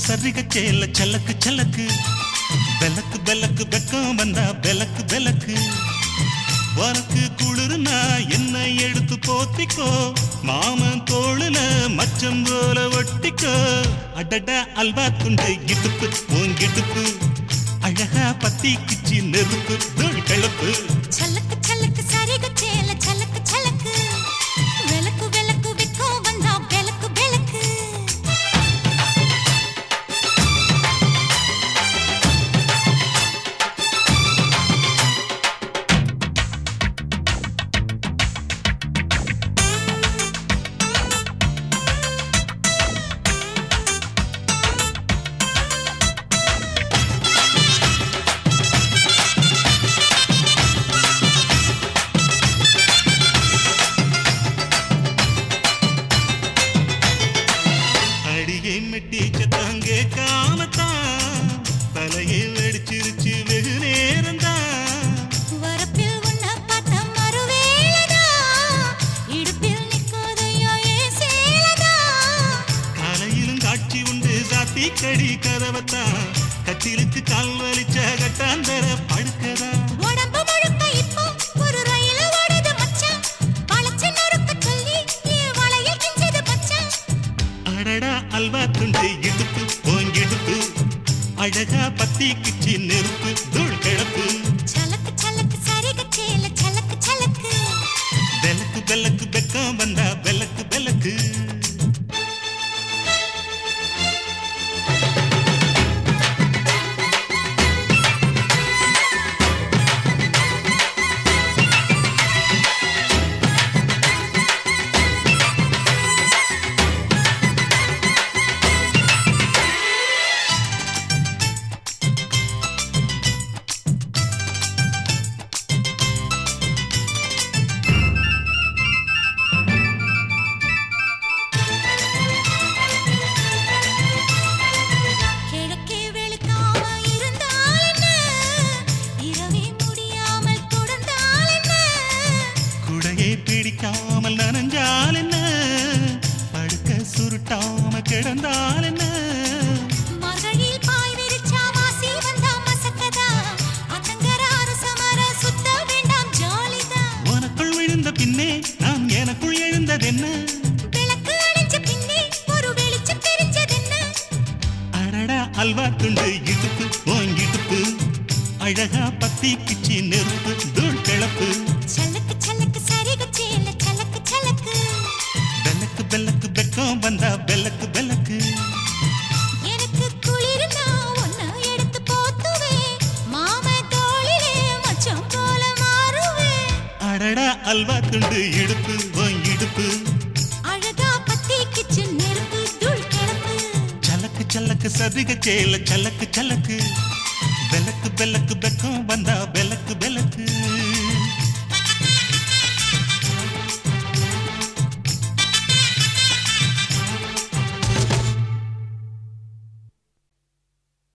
சரிக சேல சலக்கு சலக்கு பெலக்கு பெலக்கு வெக்கம் வந்தா பெலக்கு பெலக்கு உனக்கு குளிர்னா என்னை எடுத்து போத்திக்கோ மாமன் தோளுல மச்சம் போல ஒட்டிக்கோ அடட அல்வா துண்டு இடுப்பு உங்கிடுப்பு அழகா பத்தி கிச்சி நெருப்பு தோள் கிளப்பு சலக்கு சலக்கு சரிக சேல சலக்கு சலக்கு வெலக்கு வெலக்கு வெக்கம் வந்தா பெலக்கு பெலக்கு மெட்டிச்சத்தங்கே காமத்தான் தலையை வெடிச்சிருச்சு வெகு நேரம்தான் வரப்பில் உன்ன பார்த்த மறுவேளதா இடுப்பில் நிற்காதையோ ஏ சேலதா காலையிலும் காட்சி உண்டு சாத்தி கடி கதவத்தான் கட்டிலுக்கு கால் வலிச்ச கட்டாந்தர படுக்கதா உடம்பு முழுக்க இப்போ ஒரு ரயில் ஓடுது மச்சான் வளைச்சு நறுக்க சொல்லி வளையில் கிஞ்சது மச்சான் அடடா அல்வா துண்டு இடுப்பு போங்கிடுப்பு அழகா பத்தி கிச்சி நெருப்பு தூள் கிளப்பு சலக்கு சலக்கு சரிக சேல சலக்கு சலக்கு பெலக்கு பெலக்கு வெக்கம் வந்தா பெலக்கு பெலக்கு கிழக்கே வெளுக்காம இருந்தால் என்ன இரவே முடியாமல் தொடர்ந்தால் என்ன குடையை பிடிக்காமல் நனைஞ்சால் என்ன படுக்க சுருட்டாம கிடந்தால் என்ன மகளில் பாய் விரிச்சா வாசி வந்தா மசக்கதா அத்தங்கர அரசமர சுத்த வேண்டாம் ஜாலிதா உனக்குள் விழுந்த பின்னே நான் எனக்குள் எழுந்ததென்ன விளக்கு அணைஞ்ச பின்னே ஒரு வெளிச்சம் தெரிஞ்சதென்ன அடடா அல்வா துண்டு இடுப்பு போங்கிடுப்பு அழகா பத்தி கிச்சி நெருப்பு தூள் கிளப்பு சலக்கு சலக்கு சரிக சேல சலக்கு சலக்கு பெலக்கு பெலக்கு வெக்கம் வந்தா பெலக்கு பெலக்கு எனக்கு குளிர்னா ஒன்ன எடுத்து போத்துவே மாம தோளிலே மச்சம் போல மாறுவே அடடா அல்வா துண்டு இடுப்பு போங்கிடுப்பு அழகா பத்தி கிச்சு நெருப்பு தூள் கிளப்பு சலக்கு சலக்கு சரிக சேல சலக்கு சலக்கு பெலக்கு பெலக்கு வெக்கம் வந்தா பெலக்கு பெலக்கு